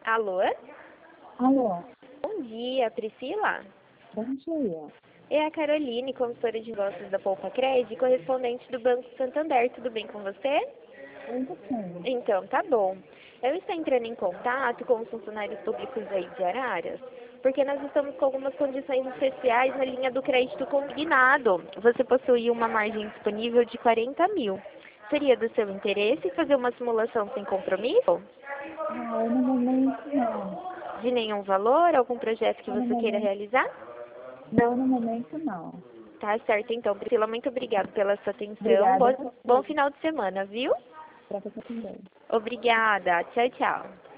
Alô? Alô, Bom dia, Priscila? bom dia. É a Caroline, consultora de negócios da Poupa Cred, correspondente do Banco Santander. Tudo bem com você? Tudo bem. Então, tá bom. Eu estou entrando em contato com os funcionários públicos aí de Araras, porque nós estamos com algumas condições especiais na linha do crédito consignado. Você possui uma margem disponível de 40 mil. Seria do seu interesse fazer uma simulação sem compromisso? Ah, no momento não. De nenhum valor? Algum projeto que No você queira momento, realizar? não, no momento não. Tá certo, então, Priscila, muito obrigada pela sua atenção. Obrigada a Bom você, final de semana, viu? para você também. Obrigada. Tchau, tchau.